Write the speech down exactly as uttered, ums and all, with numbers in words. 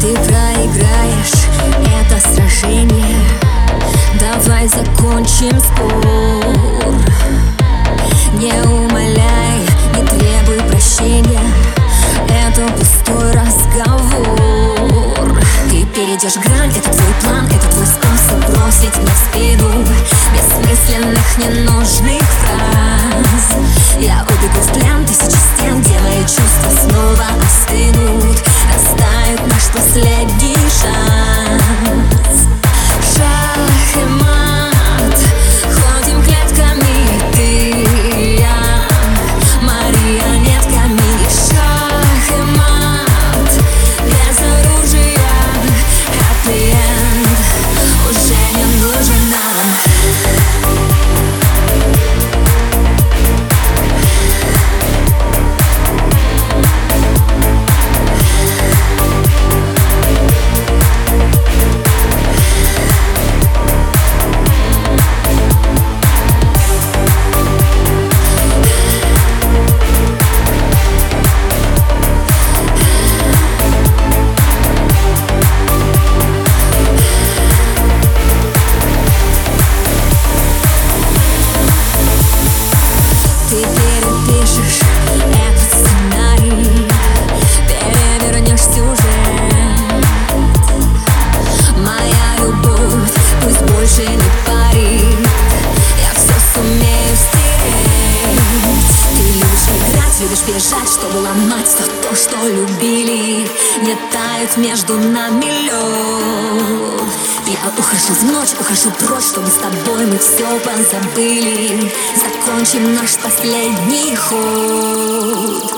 Ты проиграешь это сражение. Давай закончим спор. Не умоляй, не требуй прощения. Это пустой разговор. Ты перейдешь грань, это твой план, это твой способ бросить мне в спину бессмысленных, ненужных фраз. Я убегу в плен тысячи стен, делая чувства снова остынут. Растает наш последний шанс. Шах и мат, ходим клетками, ты и я, марионетками. Шах и мат, без оружия, happy end уже не нужен нам. Ты перепишешь этот сценарий, перевернешь сюжет. Моя любовь пусть больше не парит, я все сумею стереть. Ты любишь играть, любишь бежать, чтобы ломать все то, что любили. Не тают между нами лед. Я ухожу в ночь, ухожу прочь, чтобы с тобой мы все позабыли. Закончим наш последний ход.